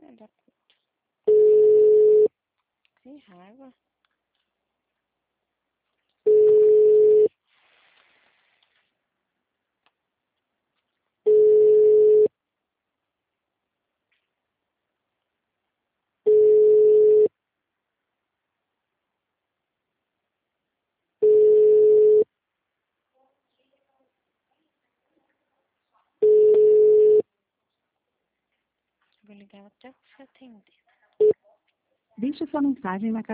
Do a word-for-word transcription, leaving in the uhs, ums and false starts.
da que raiva. Vou ligar até você atender. Deixe sua mensagem na